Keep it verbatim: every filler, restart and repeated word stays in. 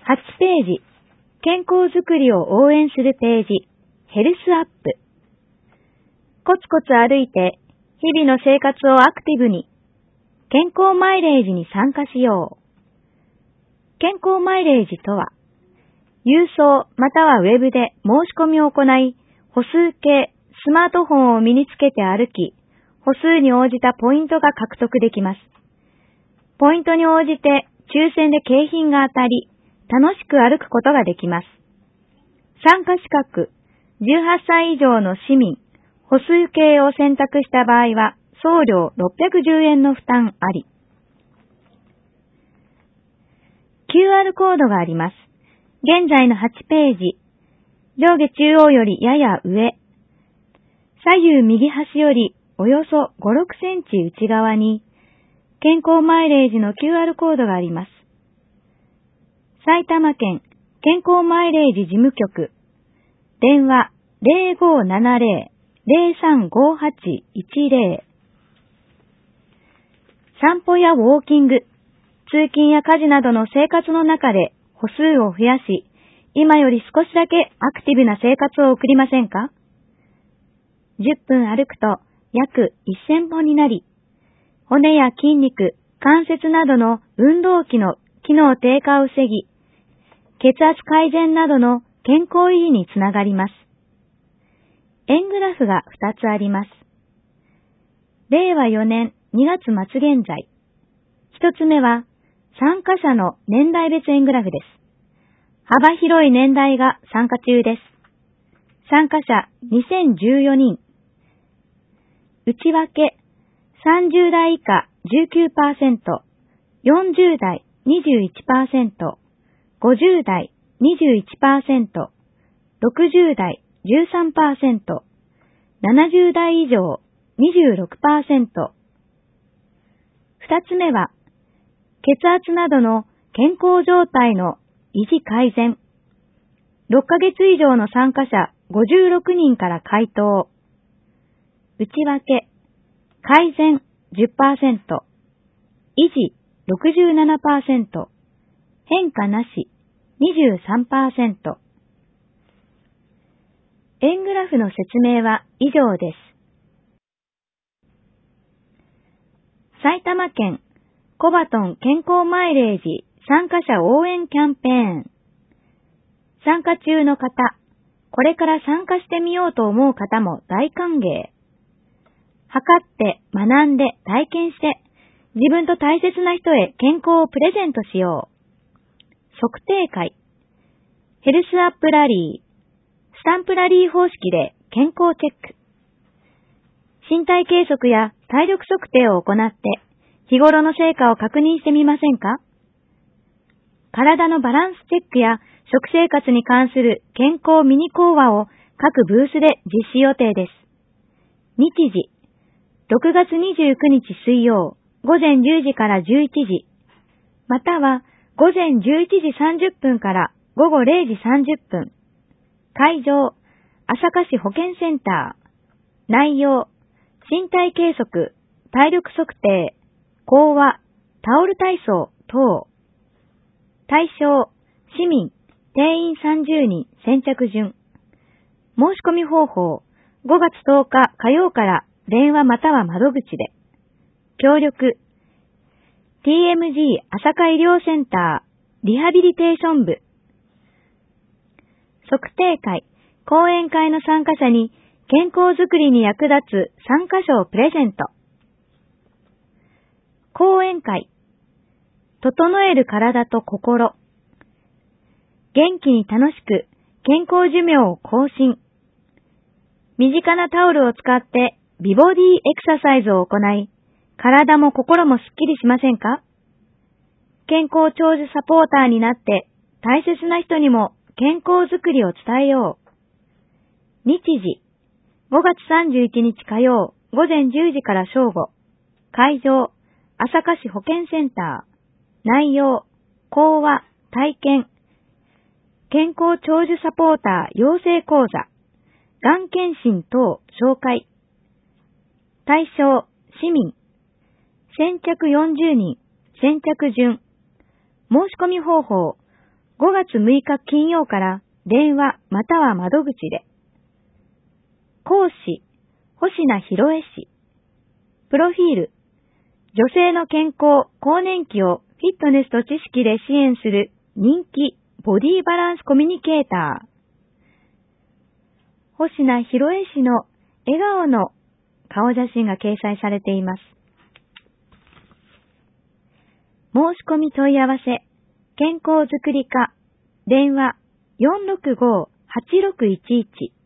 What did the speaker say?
はちページ、健康づくりを応援するページ、ヘルスアップ。コツコツ歩いて、日々の生活をアクティブに、健康マイレージに参加しよう。健康マイレージとは、郵送またはウェブで申し込みを行い、歩数計、スマートフォンを身につけて歩き、歩数に応じたポイントが獲得できます。ポイントに応じて抽選で景品が当たり、楽しく歩くことができます。参加資格、じゅうはっさい以上の市民、歩数計を選択した場合は、送料ろっぴゃくじゅうえんの負担あり。キューアール コードがあります。現在のはちページ、上下中央よりやや上、左右右端よりおよそご、ろくセンチ内側に、健康マイレージの キューアール コードがあります。埼玉県健康マイレージ事務局、電話 ゼロごななゼロ ゼロさんごはちいちゼロ。散歩やウォーキング、通勤や家事などの生活の中で歩数を増やし、今より少しだけアクティブな生活を送りませんか？じゅっぷん歩くと約せんぽんになり、骨や筋肉、関節などの運動器の機能低下を防ぎ、血圧改善などの健康維持につながります。円グラフがふたつあります。れいわよねんにがつまつ現在。ひとつめは参加者の年代別円グラフです。幅広い年代が参加中です。参加者にせんじゅうよにん。内訳さんじゅうだい以下 じゅうきゅうパーセント、よんじゅうだい にじゅういちパーセント、ごじゅうだい にじゅういちパーセント、ろくじゅうだい じゅうさんパーセント、ななじゅうだい以上 にじゅうろくパーセント。二つ目は、血圧などの健康状態の維持改善。ろっかげつ以上の参加者ごじゅうろくにんから回答。内訳、改善 じゅっパーセント、維持 ろくじゅうななパーセント、変化なし にじゅうさんパーセント。円グラフの説明は以上です。埼玉県コバトン健康マイレージ参加者応援キャンペーン。参加中の方、これから参加してみようと思う方も大歓迎。測って学んで体験して自分と大切な人へ健康をプレゼントしよう。測定会、ヘルスアップラリー、スタンプラリー方式で健康チェック。身体計測や体力測定を行って日頃の成果を確認してみませんか？体のバランスチェックや食生活に関する健康ミニ講話を各ブースで実施予定です。日時、ろくがつにじゅうくにち水曜、午前じゅうじからじゅういちじ、または午前じゅういちじさんじゅっぷんから午後れいじさんじゅっぷん。会場、朝霞市保健センター。内容、身体計測、体力測定、講話、タオル体操等。対象、市民、定員さんじゅうにん先着順。申し込み方法、ごがつとおか火曜から電話または窓口で。協力、ティーエムジー 朝霞医療センター、リハビリテーション部。測定会、講演会の参加者に健康づくりに役立つ参加賞をプレゼント。講演会、整える体と心。元気に楽しく健康寿命を更新。身近なタオルを使って美ボディエクササイズを行い、体も心もスッキリしませんか？健康長寿サポーターになって大切な人にも健康づくりを伝えよう。日時、ごがつさんじゅういちにち火曜、午前じゅうじから正午。会場、朝霞市保健センター。内容、講話、体験。健康長寿サポーター養成講座。がん検診等紹介。対象、市民。先着よんじゅうにん、先着順。申し込み方法、 ごがつむいか金曜から電話または窓口で。講師、星名博恵氏。プロフィール、女性の健康、更年期をフィットネスと知識で支援する人気ボディバランスコミュニケーター。星名博恵氏の笑顔の顔写真が掲載されています。申し込み問い合わせ、健康づくり課、電話 よんろくごーはちろくいちいち